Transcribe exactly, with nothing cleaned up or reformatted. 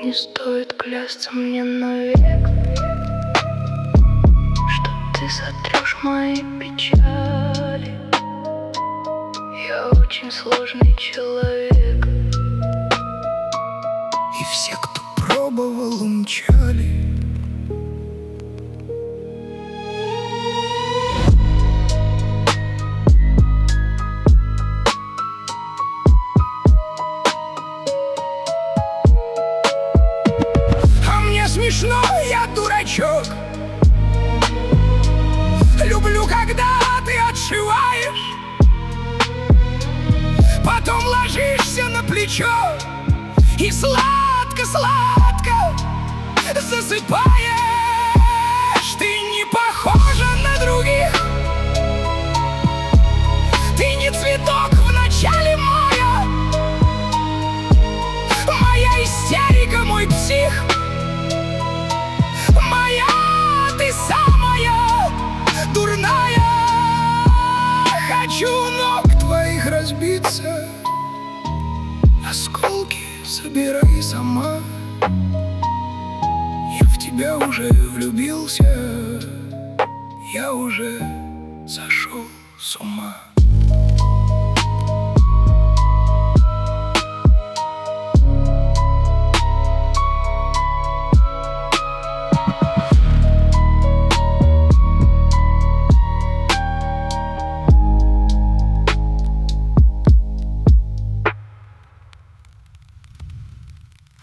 Не стоит клясться мне навек, что ты сотрешь мои печали. Я очень сложный человек, и все, кто пробовал, умчали. Смешно, я дурачок. Люблю, когда ты отшиваешь, потом ложишься на плечо и сладко-сладко засыпаешь. Ты не похожа на других, ты не цветок в начале мая. Моя истерика, мой псих, ты самая дурная. Хочу ног твоих разбиться, осколки собирай сама. Я в тебя уже влюбился, я уже сошел с ума.